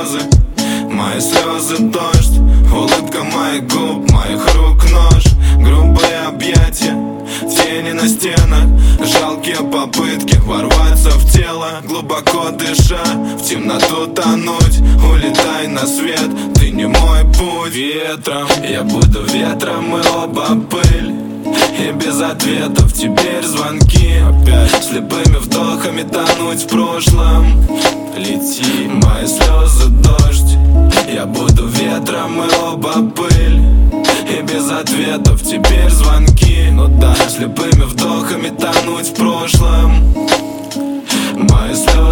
слезы дождь, улыбка моих губ, моих рук нож, грубые объятия, тени на стенах, жалкие попытки ворваться в тело, глубоко дыша, в темноту тонуть, улетай на свет, ты не мой путь. Ветром, я буду ветром, мы оба пыль, и без ответов теперь звонки. Опять слепыми вдохами тонуть в прошлом. Лети, мои слезы дождь, я буду ветром, мы оба пыль, и без ответов теперь звонки. Ну да, слепыми вдохами тонуть в прошлом. Мои слезы